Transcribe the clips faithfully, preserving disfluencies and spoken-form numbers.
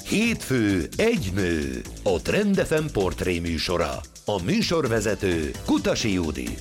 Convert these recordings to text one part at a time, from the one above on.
Hétfő egy nő, a Trend ef em portré műsora. A műsorvezető Kutasi Judit.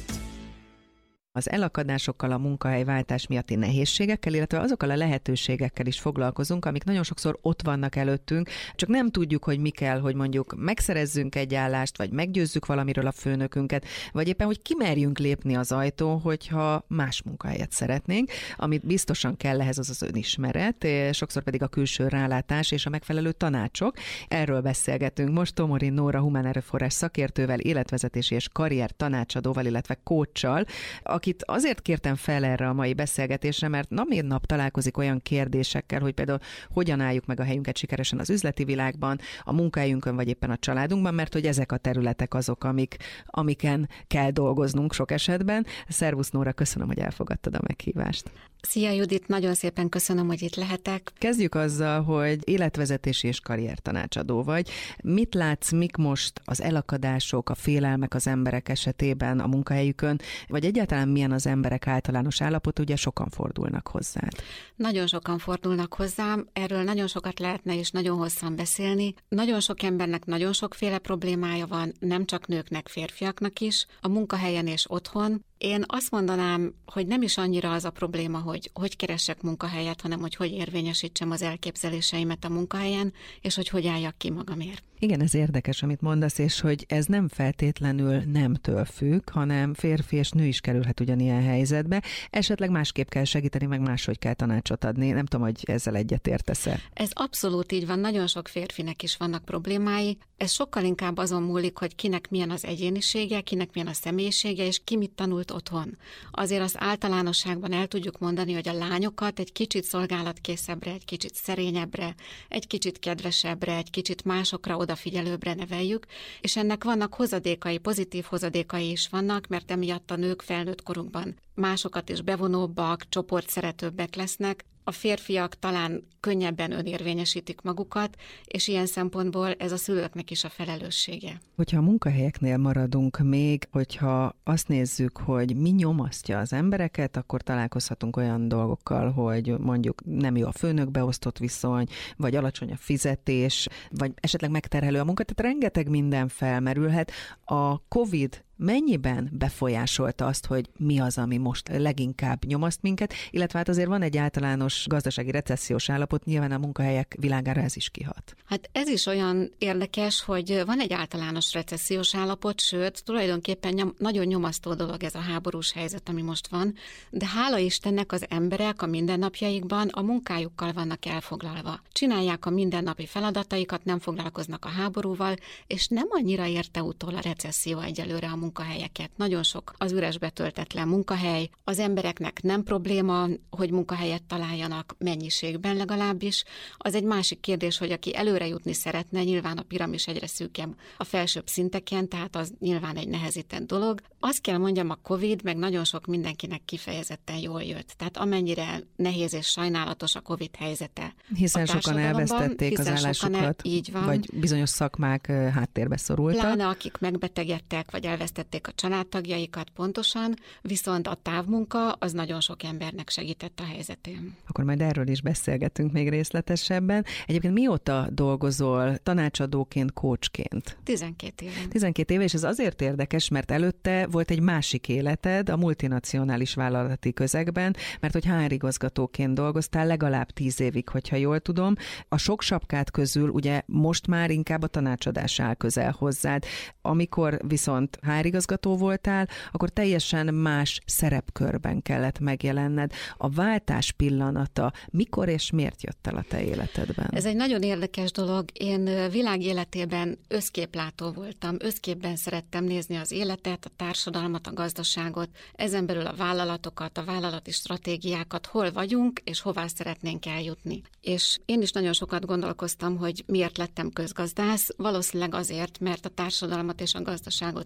Az elakadásokkal, a munkahelyváltás miatti nehézségekkel, illetve azokkal a lehetőségekkel is foglalkozunk, amik nagyon sokszor ott vannak előttünk, csak nem tudjuk, hogy mi kell, hogy mondjuk megszerezzünk egy állást, vagy meggyőzzük valamiről a főnökünket, vagy éppen, hogy kimerjünk lépni az ajtón, hogyha más munkahelyet szeretnénk, amit biztosan kell ehhez az az önismeret, sokszor pedig a külső rálátás és a megfelelő tanácsok. Erről beszélgetünk most Tomorin Nóra humán erőforrás szakértővel, életvezetési és karrier tanácsadóval, illetve coachsal, akit azért kértem fel erre a mai beszélgetésre, mert nap mint nap találkozik olyan kérdésekkel, hogy például hogyan álljuk meg a helyünket sikeresen az üzleti világban, a munkahelyünkön vagy éppen a családunkban, mert hogy ezek a területek azok, amik, amiken kell dolgoznunk sok esetben. Szervusz Nóra, köszönöm, hogy elfogadtad a meghívást. Szia Judit, nagyon szépen köszönöm, hogy itt lehetek. Kezdjük azzal, hogy életvezetési és karriertanácsadó vagy. Mit látsz, mik most az elakadások, a félelmek az emberek esetében a munkahelyükön, vagy egyáltalán milyen az emberek általános állapot, ugye sokan fordulnak hozzád? Nagyon sokan fordulnak hozzám, erről nagyon sokat lehetne és nagyon hosszan beszélni. Nagyon sok embernek nagyon sokféle problémája van, nem csak nőknek, férfiaknak is, a munkahelyen és otthon. Én azt mondanám, hogy nem is annyira az a probléma, hogy hogy keressek munkahelyet, hanem hogy hogy érvényesítsem az elképzeléseimet a munkahelyen, és hogy hogy álljak ki magamért. Igen, ez érdekes, amit mondasz, és hogy ez nem feltétlenül nemtől függ, hanem férfi és nő is kerülhet ugyanilyen helyzetbe. Esetleg másképp kell segíteni, meg máshogy kell tanácsot adni. Nem tudom, hogy ezzel egyetértesz-e. Ez abszolút így van, nagyon sok férfinek is vannak problémái. Ez sokkal inkább azon múlik, hogy kinek milyen az egyénisége, kinek milyen a személyisége, és ki mit tanult otthon. Azért az általánosságban el tudjuk mondani, hogy a lányokat egy kicsit szolgálatkészebre, egy kicsit szerényebbre, egy kicsit kedvesebbre, egy kicsit másokra odafigyelőbbre neveljük, és ennek vannak hozadékai, pozitív hozadékai is vannak, mert emiatt a nők felnőtt korunkban másokat is bevonóbbak, csoportszeretőbbek lesznek. A férfiak talán könnyebben önérvényesítik magukat, és ilyen szempontból ez a szülőknek is a felelőssége. Hogyha a munkahelyeknél maradunk még, hogyha azt nézzük, hogy mi nyomasztja az embereket, akkor találkozhatunk olyan dolgokkal, hogy mondjuk nem jó a főnök beosztott viszony, vagy alacsony a fizetés, vagy esetleg megterhelő a munka, tehát rengeteg minden felmerülhet. A Covid mennyiben befolyásolta azt, hogy mi az, ami most leginkább nyomaszt minket, illetve hát azért van egy általános gazdasági recessziós állapot, nyilván a munkahelyek világára ez is kihat. Hát ez is olyan érdekes, hogy van egy általános recessziós állapot, sőt, tulajdonképpen nyom, nagyon nyomasztó dolog ez a háborús helyzet, ami most van, de hála Istennek az emberek a mindennapjaikban a munkájukkal vannak elfoglalva. Csinálják a mindennapi feladataikat, nem foglalkoznak a háborúval, és nem annyira érte utol a recesszió egyelőre a munkahelyeket. Nagyon sok az üres betöltetlen munkahely. Az embereknek nem probléma, hogy munkahelyet találjanak mennyiségben legalábbis. Az egy másik kérdés, hogy aki előre jutni szeretne, nyilván a piramis egyre szűkebb a felsőbb szinteken, tehát az nyilván egy nehezített dolog. Azt kell mondjam, a Covid meg nagyon sok mindenkinek kifejezetten jól jött. Tehát amennyire nehéz és sajnálatos a Covid helyzete. Hiszen sokan elvesztették az állásukat, el, így van. Vagy bizonyos szakmák háttérbe szorultak. Pláne akik megbetegedtek, vagy elvesztették a családtagjaikat pontosan, viszont a távmunka az nagyon sok embernek segített a helyzetén. Akkor majd erről is beszélgetünk még részletesebben. Egyébként mióta dolgozol tanácsadóként, coachként? tizenkét éve. tizenkét éve, és ez azért érdekes, mert előtte volt egy másik életed a multinacionális vállalati közegben, mert hogy há er igazgatóként dolgoztál legalább tíz évig, hogyha jól tudom. A sok sapkát közül ugye most már inkább a tanácsadás áll közel hozzád. Amikor viszont há er igazgató voltál, akkor teljesen más szerepkörben kellett megjelenned. A váltás pillanata mikor és miért jött el a te életedben? Ez egy nagyon érdekes dolog. Én világéletében összképlátó voltam. Összképben szerettem nézni az életet, a társadalmat, a gazdaságot, ezen belül a vállalatokat, a vállalati stratégiákat, hol vagyunk, és hová szeretnénk eljutni. És én is nagyon sokat gondolkoztam, hogy miért lettem közgazdász. Valószínűleg azért, mert a társadalmat és a gazdaságot szerettem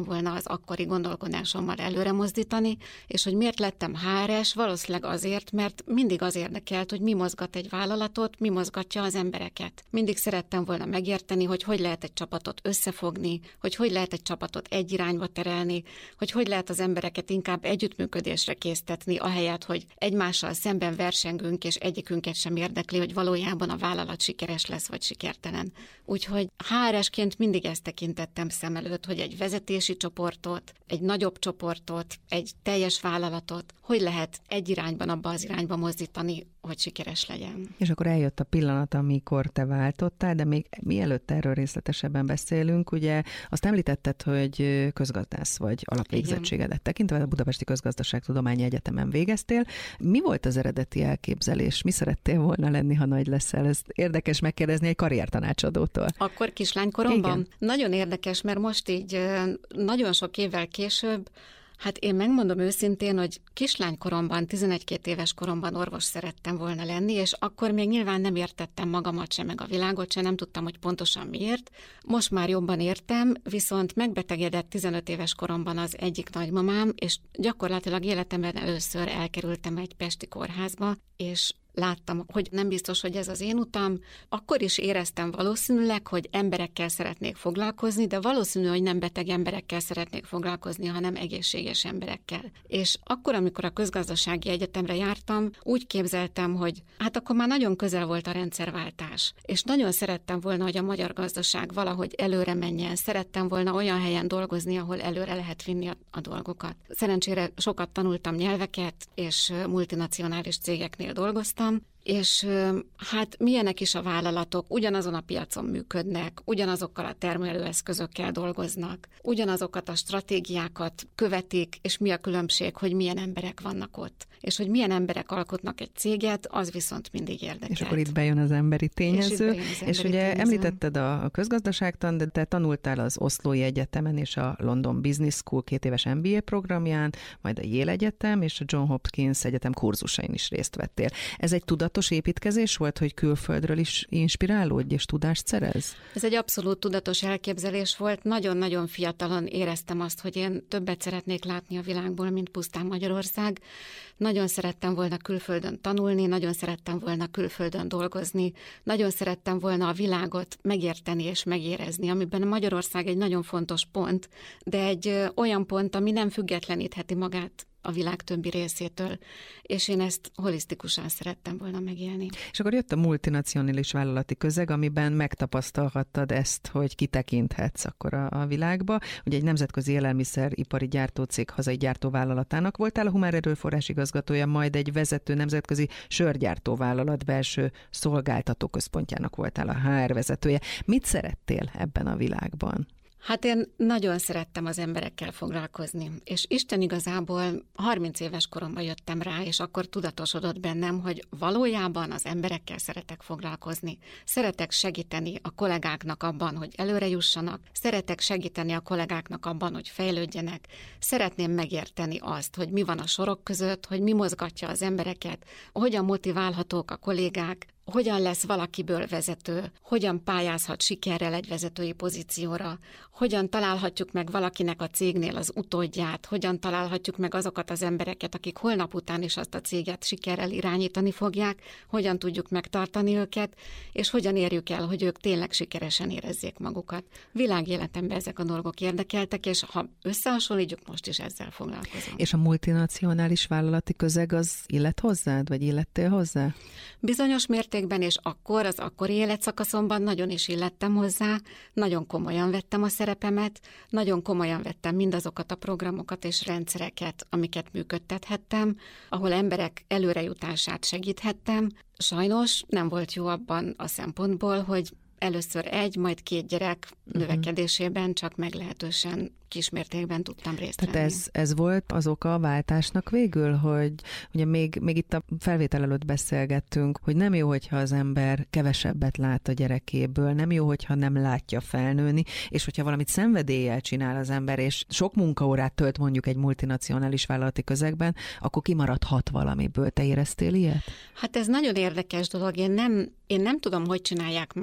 volna az akkori gondolkodásommal előre mozdítani, és hogy miért lettem há er es, valószínűleg azért, mert mindig az érdekelt, hogy mi mozgat egy vállalatot, mi mozgatja az embereket. Mindig szerettem volna megérteni, hogy hogy lehet egy csapatot összefogni, hogy hogy lehet egy csapatot egy irányba terelni, hogy hogy lehet az embereket inkább együttműködésre késztetni, ahelyett, hogy egymással szemben versengünk, és egyikünket sem érdekli, hogy valójában a vállalat sikeres lesz, vagy sikertelen. Úgyhogy há er esként mindig ezt tekintettem szem előtt, hogy egy vezetési csoportot, egy nagyobb csoportot, egy teljes vállalatot, hogy lehet egy irányban, abba az irányba mozdítani, hogy sikeres legyen. És akkor eljött a pillanat, amikor te váltottál, de még mielőtt erről részletesebben beszélünk, ugye azt említetted, hogy közgazdász vagy, alapvégzettségedet tekintve, a Budapesti Közgazdaságtudományi Egyetemen végeztél. Mi volt az eredeti elképzelés? Mi szerettél volna lenni, ha nagy leszel? Ez érdekes megkérdezni egy karriertanácsadótól. Akkor kislánykoromban? Igen. Nagyon érdekes, mert most így nagyon sok évvel később, hát én megmondom őszintén, hogy kislánykoromban, tizenegy-két éves koromban orvos szerettem volna lenni, és akkor még nyilván nem értettem magamat se, meg a világot se, nem tudtam, hogy pontosan miért. Most már jobban értem, viszont megbetegedett tizenöt éves koromban az egyik nagymamám, és gyakorlatilag életemben először elkerültem egy pesti kórházba, és láttam, hogy nem biztos, hogy ez az én utam. Akkor is éreztem valószínűleg, hogy emberekkel szeretnék foglalkozni, de valószínű, hogy nem beteg emberekkel szeretnék foglalkozni, hanem egészséges emberekkel. És akkor, amikor a közgazdasági egyetemre jártam, úgy képzeltem, hogy hát akkor már nagyon közel volt a rendszerváltás. És nagyon szerettem volna, hogy a magyar gazdaság valahogy előre menjen. Szerettem volna olyan helyen dolgozni, ahol előre lehet vinni a, a dolgokat. Szerencsére sokat tanultam nyelveket, és multinacionális cégeknél dolgoztam, és hát milyenek is a vállalatok, ugyanazon a piacon működnek, ugyanazokkal a termelőeszközökkel dolgoznak, ugyanazokat a stratégiákat követik, és mi a különbség, hogy milyen emberek vannak ott. És hogy milyen emberek alkotnak egy céget, az viszont mindig érdekelt. És akkor itt bejön az emberi tényező, és, az emberi és ugye tényező. Említetted a közgazdaságtan, de te tanultál az Oszlói Egyetemen és a London Business School két éves em bé á programján, majd a Yale Egyetem és a John Hopkins Egyetem kurzusain is részt vettél. Ez egy tudatos építkezés volt, hogy külföldről is inspirálódj és tudást szerez? Ez egy abszolút tudatos elképzelés volt. Nagyon-nagyon fiatalon éreztem azt, hogy én többet szeretnék látni a világból, mint pusztán Magyarország. Nagyon szerettem volna külföldön tanulni, nagyon szerettem volna külföldön dolgozni, nagyon szerettem volna a világot megérteni és megérezni, amiben Magyarország egy nagyon fontos pont, de egy olyan pont, ami nem függetlenítheti magát a világ többi részétől, és én ezt holisztikusan szerettem volna megélni. És akkor jött a multinacionális vállalati közeg, amiben megtapasztalhattad ezt, hogy kitekinthetsz akkor a, a világba. Ugye egy nemzetközi élelmiszeripari gyártócég hazai gyártóvállalatának voltál a humán erőforrás igazgatója, majd egy vezető nemzetközi sörgyártóvállalat belső szolgáltató központjának voltál a há er vezetője. Mit szerettél ebben a világban? Hát én nagyon szerettem az emberekkel foglalkozni, és Isten igazából harminc éves koromban jöttem rá, és akkor tudatosodott bennem, hogy valójában az emberekkel szeretek foglalkozni. Szeretek segíteni a kollégáknak abban, hogy előre jussanak, szeretek segíteni a kollégáknak abban, hogy fejlődjenek, szeretném megérteni azt, hogy mi van a sorok között, hogy mi mozgatja az embereket, hogyan motiválhatók a kollégák, hogyan lesz valakiből vezető, hogyan pályázhat sikerrel egy vezetői pozícióra, hogyan találhatjuk meg valakinek a cégnél az utódját, hogyan találhatjuk meg azokat az embereket, akik holnap után is azt a céget sikerrel irányítani fogják, hogyan tudjuk megtartani őket, és hogyan érjük el, hogy ők tényleg sikeresen érezzék magukat. Világéletemben ezek a dolgok érdekeltek, és ha összehasonlítjuk, most is ezzel foglalkozom. És a multinacionális vállalati közeg az illet hozzád, vagy illettél hozzá? Bizonyos mértékben, és akkor, az akkori életszakaszomban nagyon is illettem hozzá, nagyon komolyan vettem a szerepemet, nagyon komolyan vettem mindazokat a programokat és rendszereket, amiket működtethettem, ahol emberek előrejutását segíthettem. Sajnos nem volt jó abban a szempontból, hogy először egy, majd két gyerek uh-huh. növekedésében csak meglehetősen kismértékben tudtam részt venni. Tehát ez, ez volt az oka a váltásnak végül, hogy ugye még, még itt a felvétel előtt beszélgettünk, hogy nem jó, hogyha az ember kevesebbet lát a gyerekéből, nem jó, hogyha nem látja felnőni, és hogyha valamit szenvedéllyel csinál az ember, és sok munkaórát tölt mondjuk egy multinacionális vállalati közegben, akkor kimaradhat valamiből. Te éreztél ilyet? Hát ez nagyon érdekes dolog. Én nem, én nem tudom, hogy csinálják mások,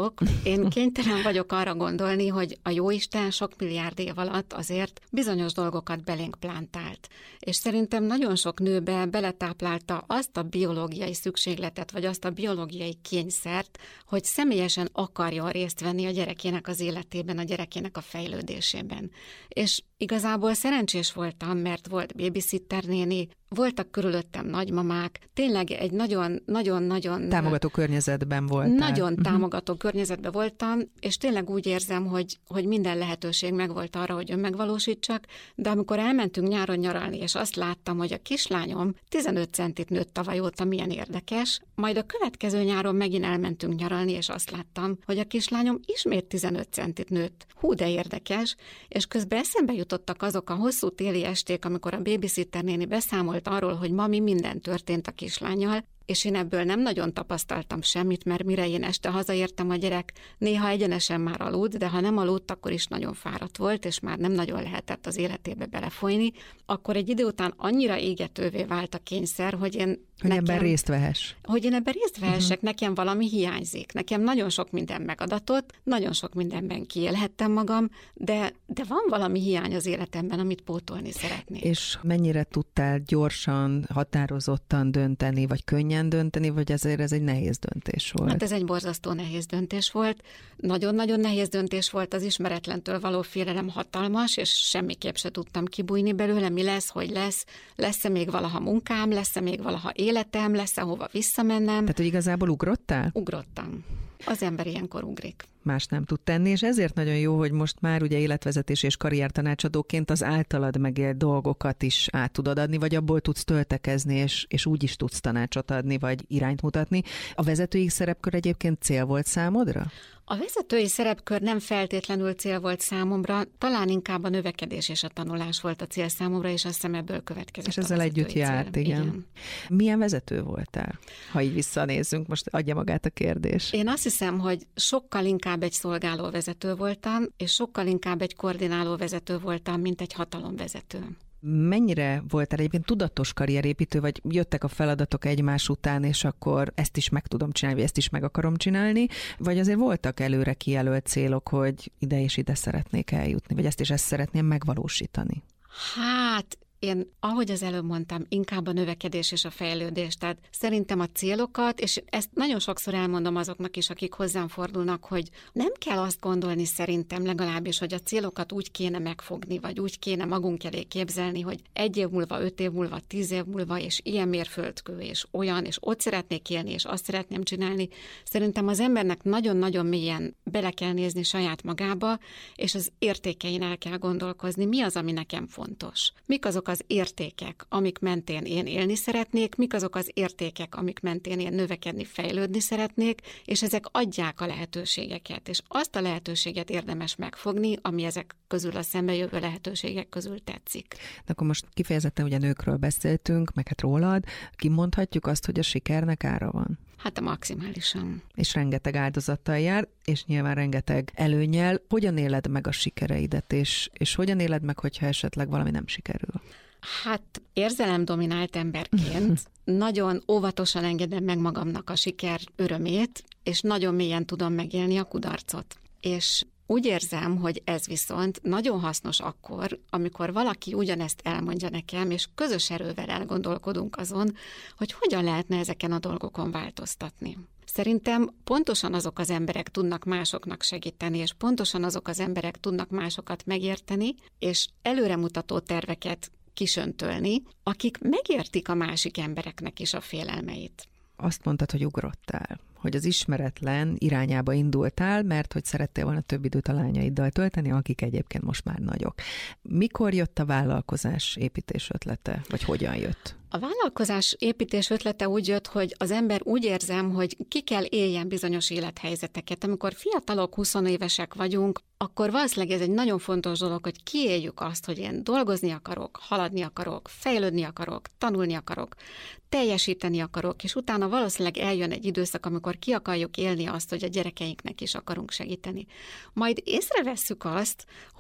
vagyok. Én kénytelen vagyok arra gondolni, hogy a jóisten sok milliárd év alatt azért bizonyos dolgokat belénk plántált. És szerintem nagyon sok nőbe beletáplálta azt a biológiai szükségletet, vagy azt a biológiai kényszert, hogy személyesen akarjon részt venni a gyerekének az életében, a gyerekének a fejlődésében. És igazából szerencsés voltam, mert volt babysitter néni, voltak körülöttem nagymamák, tényleg egy nagyon-nagyon-nagyon... Támogató környezetben voltál. Nagyon uh-huh. támogató környezetben voltam, és tényleg úgy érzem, hogy, hogy minden lehetőség megvolt arra, hogy önmegvalósítsak, de amikor elmentünk nyáron nyaralni, és azt láttam, hogy a kislányom tizenöt centit nőtt tavaly óta, milyen érdekes, majd a következő nyáron megint elmentünk nyaralni, és azt láttam, hogy a kislányom ismét tizenöt centit nőtt. Hú, de érdekes, és közben eszembe jutottak azok a hosszú téli esték, amikor a babysitter néni beszámolt arról, hogy ma mi minden történt a kislánnyal, és én ebből nem nagyon tapasztaltam semmit, mert mire én este hazaértem, a gyerek néha egyenesen már aludt, de ha nem aludt, akkor is nagyon fáradt volt, és már nem nagyon lehetett az életébe belefolyni, akkor egy idő után annyira égetővé vált a kényszer, hogy én Hogy nekem, ebben részt vehess. Hogy én ebben részt vehessek, uh-huh. nekem valami hiányzik. Nekem nagyon sok minden megadatott, nagyon sok mindenben kiélhettem magam, de, de van valami hiány az életemben, amit pótolni szeretnék. És mennyire tudtál gyorsan, határozottan dönteni, vagy könnyen dönteni, vagy ezért ez egy nehéz döntés volt? Hát ez egy borzasztó nehéz döntés volt. Nagyon-nagyon nehéz döntés volt, az ismeretlentől való félelem hatalmas, és semmiképp se tudtam kibújni belőle, mi lesz, hogy lesz, lesz-e még valaha munkám, lesz-e még valaha életem, lesz-e hova visszamennem. Tehát, hogy igazából ugrottál? Ugrottam. Az ember ilyenkor ugrik. Más nem tud tenni, és ezért nagyon jó, hogy most már ugye életvezetés és karriertanácsadóként az általad megélt dolgokat is át tudod adni, vagy abból tudsz töltekezni, és, és úgy is tudsz tanácsot adni, vagy irányt mutatni. A vezetői szerepkör egyébként cél volt számodra? A vezetői szerepkör nem feltétlenül cél volt számomra, talán inkább a növekedés és a tanulás volt a cél számomra, és azt hiszem ebből következett. És ezzel együtt járt, igen. igen. Milyen vezető voltál? Ha így visszanézzünk, most adja magát a kérdés. Én azt hiszem, hogy sokkal inkább egy szolgáló vezető voltam, és sokkal inkább egy koordináló vezető voltam, mint egy hatalomvezető. Mennyire voltál egyébként tudatos karrierépítő, vagy jöttek a feladatok egymás után, és akkor ezt is meg tudom csinálni, vagy ezt is meg akarom csinálni, vagy azért voltak előre kijelölt célok, hogy ide és ide szeretnék eljutni, vagy ezt és ezt szeretném megvalósítani? Hát... Én, ahogy az előbb mondtam, inkább a növekedés és a fejlődés. Tehát szerintem a célokat, és ezt nagyon sokszor elmondom azoknak is, akik hozzám fordulnak, hogy nem kell azt gondolni szerintem legalábbis, hogy a célokat úgy kéne megfogni, vagy úgy kéne magunk elé képzelni, hogy egy év múlva, öt év múlva, tíz év múlva, és ilyen mérföldkő, és olyan, és ott szeretnék élni, és azt szeretném csinálni. Szerintem az embernek nagyon-nagyon mélyen bele kell nézni saját magába, és az értékein el kell gondolkozni, mi az, ami nekem fontos. Mik azok az értékek, amik mentén én élni szeretnék, mik azok az értékek, amik mentén én növekedni, fejlődni szeretnék, és ezek adják a lehetőségeket, és azt a lehetőséget érdemes megfogni, ami ezek közül a szembejövő lehetőségek közül tetszik. De akkor most kifejezetten ugye nőkről beszéltünk, meg hát rólad, kimondhatjuk azt, hogy a sikernek ára van? Hát a maximálisan. És rengeteg áldozattal jár, és nyilván rengeteg előnnyel. Hogyan éled meg a sikereidet, és, és hogyan éled meg, hogyha esetleg valami nem sikerül? Hát érzelemdominált emberként nagyon óvatosan engedem meg magamnak a siker örömét, és nagyon mélyen tudom megélni a kudarcot. És úgy érzem, hogy ez viszont nagyon hasznos akkor, amikor valaki ugyanezt elmondja nekem, és közös erővel elgondolkodunk azon, hogy hogyan lehetne ezeken a dolgokon változtatni. Szerintem pontosan azok az emberek tudnak másoknak segíteni, és pontosan azok az emberek tudnak másokat megérteni, és előremutató terveket kisöntölni, akik megértik a másik embereknek is a félelmeit. Azt mondtad, hogy ugrottál, hogy az ismeretlen irányába indultál, mert hogy szerettél volna több időt a lányaiddal tölteni, akik egyébként most már nagyok. Mikor jött a vállalkozás építés ötlete, vagy hogyan jött? A vállalkozás építés ötlete úgy jött, hogy az ember úgy érzem, hogy ki kell éljen bizonyos élethelyzeteket. Amikor fiatalok, huszonévesek vagyunk, akkor valószínűleg ez egy nagyon fontos dolog, hogy kiéljük azt, hogy én dolgozni akarok, haladni akarok, fejlődni akarok, tanulni akarok, teljesíteni akarok, és utána valószínűleg eljön egy időszak, amikor ki akarjuk élni azt, hogy a gyerekeinknek is akarunk segíteni. Majd észrevesszük azt, hogy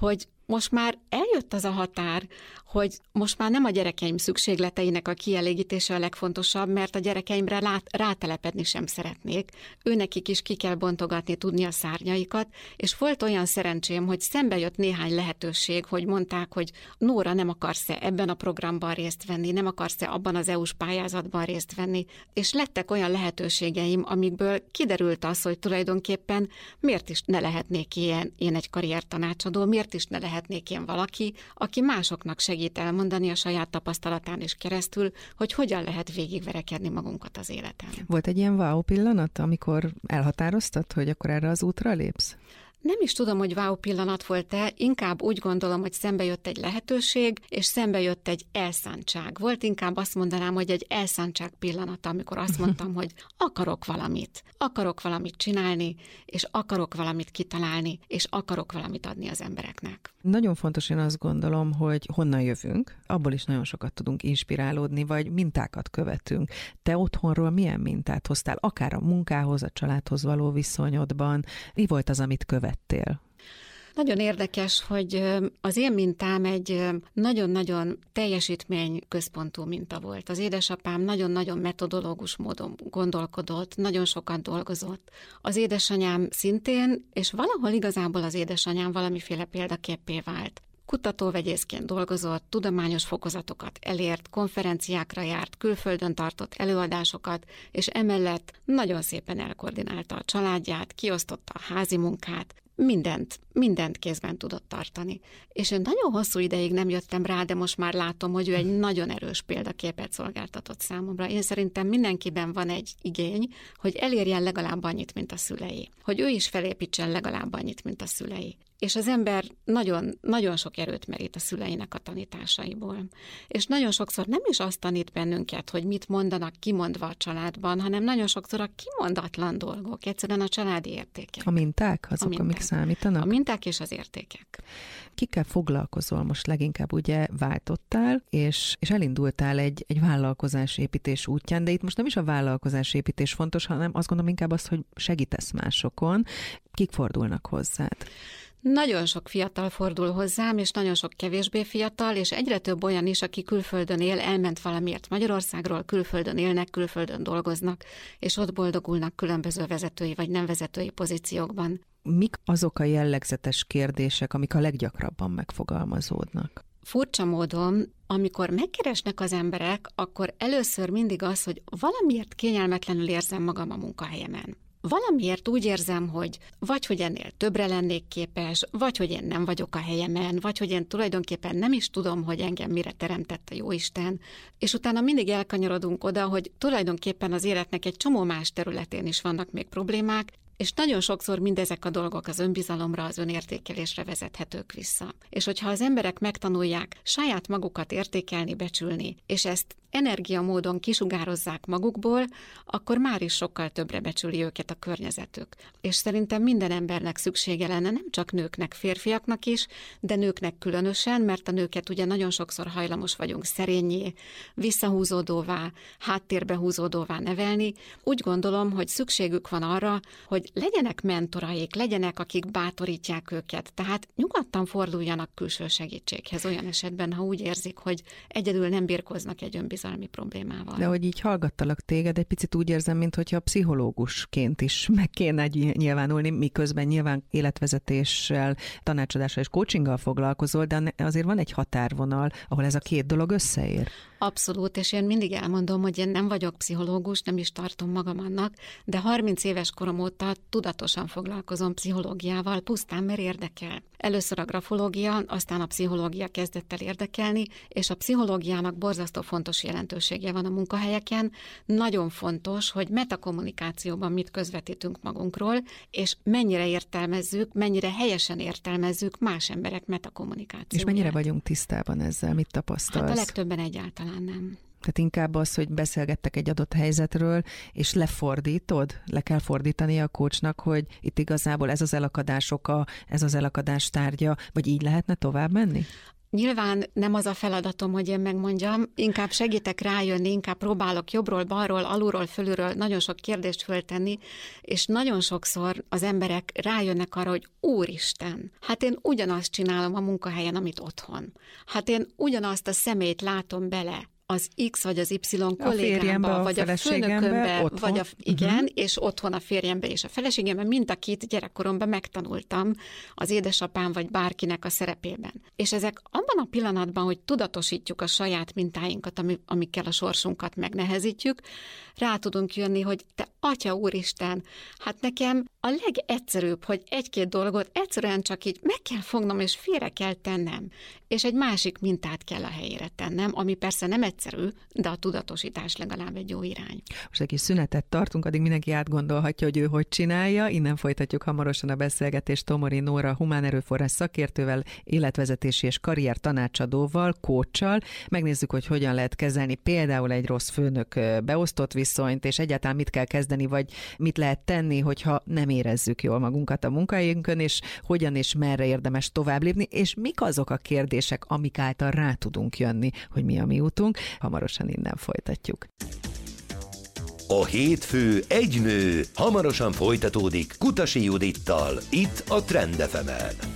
most már eljött az a határ, hogy most már nem a gyerekeim szükségleteinek a kielégítése a legfontosabb, mert a gyerekeimre lát, rátelepedni sem szeretnék. Őnekik is ki kell bontogatni, tudni a szárnyaikat, és volt olyan szerencsém, hogy szembe jött néhány lehetőség, hogy mondták, hogy Nóra, nem akarsz-e ebben a programban részt venni, nem akarsz-e abban az é u-s pályázatban részt venni, és lettek olyan lehetőségeim, amikből kiderült az, hogy tulajdonképpen miért is ne lehetnék ilyen, én egy karriertanácsadó, miért is ne lehetnék én valaki, aki másoknak segít elmondani a saját tapasztalatán is keresztül, hogy hogyan lehet végigverekedni magunkat az életen. Volt egy ilyen wow pillanat, amikor elhatároztad, hogy akkor erre az útra lépsz? Nem is tudom, hogy wow pillanat volt-e, inkább úgy gondolom, hogy szembe jött egy lehetőség, és szembe jött egy elszántság. Volt inkább azt mondanám, hogy egy elszántság pillanata, amikor azt mondtam, hogy akarok valamit, akarok valamit csinálni, és akarok valamit kitalálni, és akarok valamit adni az embereknek. Nagyon fontos, én azt gondolom, hogy honnan jövünk, abból is nagyon sokat tudunk inspirálódni, vagy mintákat követünk. Te otthonról milyen mintát hoztál, akár a munkához, a családhoz való viszonyodban? Mi volt az, amit követtél? Nagyon érdekes, hogy az én mintám egy nagyon-nagyon teljesítményközpontú minta volt. Az édesapám nagyon-nagyon metodológus módon gondolkodott, nagyon sokat dolgozott. Az édesanyám szintén, és valahol igazából az édesanyám valamiféle példaképpé vált. Kutatóvegyészként dolgozott, tudományos fokozatokat elért, konferenciákra járt, külföldön tartott előadásokat, és emellett nagyon szépen elkoordinálta a családját, kiosztotta a házi munkát, mindent, mindent kézben tudott tartani. És én nagyon hosszú ideig nem jöttem rá, de most már látom, hogy ő egy nagyon erős példaképet szolgáltatott számomra. Én szerintem mindenkiben van egy igény, hogy elérjen legalább annyit, mint a szülei. Hogy ő is felépítsen legalább annyit, mint a szülei. És az ember nagyon, nagyon sok erőt merít a szüleinek a tanításaiból. És nagyon sokszor nem is azt tanít bennünket, hogy mit mondanak kimondva a családban, hanem nagyon sokszor a kimondatlan dolgok, egyszerűen a családi értékek. A minták, azok, a minták. amik számítanak? A minták és az értékek. Kikkel foglalkozol most leginkább? Ugye váltottál, és, és elindultál egy, egy vállalkozásépítés útján, de itt most nem is a vállalkozásépítés fontos, hanem azt gondolom inkább azt, hogy segítesz másokon. Kik fordulnak hozzád? Nagyon sok fiatal fordul hozzám, és nagyon sok kevésbé fiatal, és egyre több olyan is, aki külföldön él, elment valamiért Magyarországról, külföldön élnek, külföldön dolgoznak, és ott boldogulnak különböző vezetői vagy nem vezetői pozíciókban. Mik azok a jellegzetes kérdések, amik a leggyakrabban megfogalmazódnak? Furcsa módon, amikor megkeresnek az emberek, akkor először mindig az, hogy valamiért kényelmetlenül érzem magam a munkahelyemen. Valamiért úgy érzem, hogy vagy hogy ennél többre lennék képes, vagy hogy én nem vagyok a helyemen, vagy hogy én tulajdonképpen nem is tudom, hogy engem mire teremtett a Jóisten. És utána mindig elkanyarodunk oda, hogy tulajdonképpen az életnek egy csomó más területén is vannak még problémák, és nagyon sokszor mindezek a dolgok az önbizalomra, az önértékelésre vezethetők vissza. És hogyha az emberek megtanulják saját magukat értékelni, becsülni, és ezt energiamódon kisugározzák magukból, akkor már is sokkal többre becsüli őket a környezetük. És szerintem minden embernek szüksége lenne, nem csak nőknek, férfiaknak is, de nőknek különösen, mert a nőket ugye nagyon sokszor hajlamos vagyunk szerényé, visszahúzódóvá, háttérbe húzódóvá nevelni. Úgy gondolom, hogy szükségük van arra, hogy legyenek mentoraik, legyenek, akik bátorítják őket. Tehát nyugodtan forduljanak külső segítséghez olyan esetben, ha úgy érzik, hogy egyedül nem birkóznak egy önbizalmi problémával. De hogy így hallgattalak téged, egy picit úgy érzem, mintha pszichológusként is meg kéne nyilvánulni, miközben nyilván életvezetéssel, tanácsadással és coachinggal foglalkozol, de azért van egy határvonal, ahol ez a két dolog összeér. Abszolút, és én mindig elmondom, hogy én nem vagyok pszichológus, nem is tartom magam annak, de harminc éves korom óta tudatosan foglalkozom pszichológiával, pusztán mert érdekel. Először a grafológia, aztán a pszichológia kezdett el érdekelni, és a pszichológiának borzasztó fontos jelentősége van a munkahelyeken. Nagyon fontos, hogy metakommunikációban mit közvetítünk magunkról, és mennyire értelmezzük, mennyire helyesen értelmezzük más emberek metakommunikációját. És mennyire vagyunk tisztában ezzel, mit tapasztalsz? Hát a legtöbben egyáltalán nem. Tehát inkább az, hogy beszélgettek egy adott helyzetről, és lefordítod, le kell fordítani a coachnak, hogy itt igazából ez az elakadás oka, ez az elakadás tárgya, vagy így lehetne tovább menni? Nyilván nem az a feladatom, hogy én megmondjam, inkább segítek rájönni, inkább próbálok jobbról, balról, alulról, fölülről nagyon sok kérdést föltenni, és nagyon sokszor az emberek rájönnek arra, hogy úristen, hát én ugyanazt csinálom a munkahelyen, amit otthon. Hát én ugyanazt a személyt látom bele, az X vagy az Y kollégámba, vagy a főnökömbe, vagy a, igen, uh-huh. és otthon a férjembe és a feleségemben, mind a két gyerekkoromban megtanultam az édesapám vagy bárkinek a szerepében. És ezek abban a pillanatban, hogy tudatosítjuk a saját mintáinkat, amikkel a sorsunkat megnehezítjük, rá tudunk jönni, hogy te Atya Úristen, hát nekem a legegyszerűbb, hogy egy-két dolgot egyszerűen csak így meg kell fognom, és félre kell tennem, és egy másik mintát kell a helyére tennem, ami persze nem egyszerű, de a tudatosítás legalább egy jó irány. Most egy kis szünetet tartunk, addig mindenki átgondolhatja, hogy ő hogy csinálja. Innen folytatjuk hamarosan a beszélgetést Tomori Nóra humán erőforrás szakértővel, életvezetési és karrier tanácsadóval, coachsal. Megnézzük, hogy hogyan lehet kezelni például egy rossz főnök beosztott viszonyt, és egyáltalán mit kell kezdeni, vagy mit lehet tenni, hogyha nem érezzük jól magunkat a munkahelyünkön, és hogyan és merre érdemes tovább lépni, és mik azok a kérdések, amik által rá tudunk jönni, hogy mi a mi útunk. Hamarosan innen folytatjuk. A hétfő egy nő hamarosan folytatódik Kutasi Judittal, itt a Trend ef emen.